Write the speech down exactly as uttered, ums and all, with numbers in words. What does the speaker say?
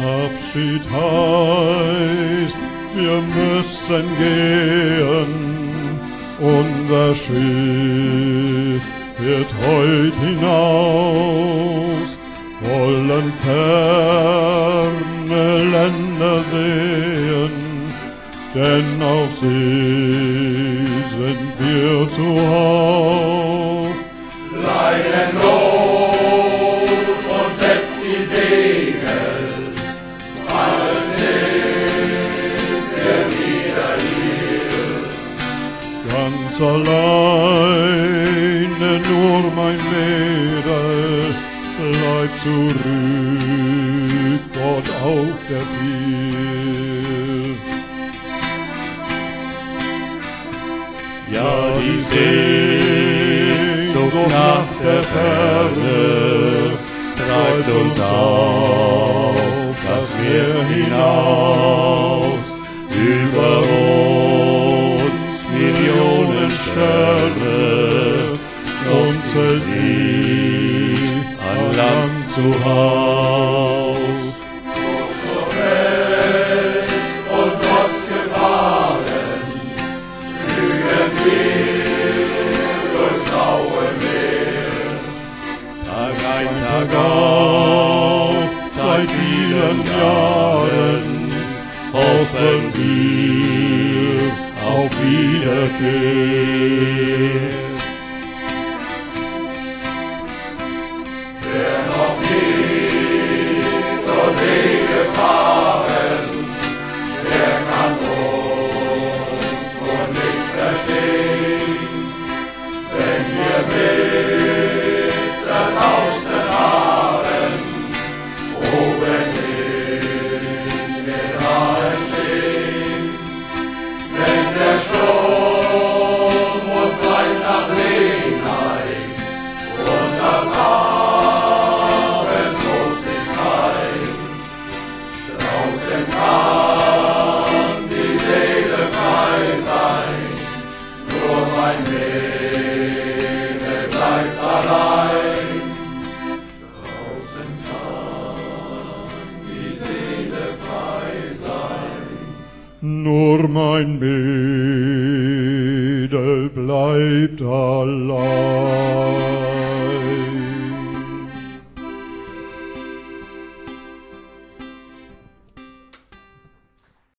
Abschied heißt, wir müssen gehen, unser Schiff wird heut hinaus, wollen ferne Länder sehen, denn auf See sind wir zu Haus. Leinen los und setzt die Segel, bald sind wir wieder hier. Ganz alleine nur mein Mädel bleibt zurück dort auf der Pier. Ja, die Sehnsucht nach der Ferne treibt uns auf das Meer hinaus, über uns Millionen Sterne, und die an Land zu Haus. Und trotz Gefahren flügen wir durchs raue Meer. Tag ein, Tag auf, Seit vielen Jahren hoffen wir auf Wiederkehr. Wer noch nie zur See gefahren, der kann uns wohl nicht verstehen, wenn wir mit zerzausten Haaren oben in den Haaren stehen. Wenn der Sturm uns leicht nach Lehen neigt und das Abendrot sich zeigt, draußen kann die Seele frei sein, nur mein Mädel bleibt allein. Draußen kann die Seele frei sein. Nur mein Mädel bleibt allein.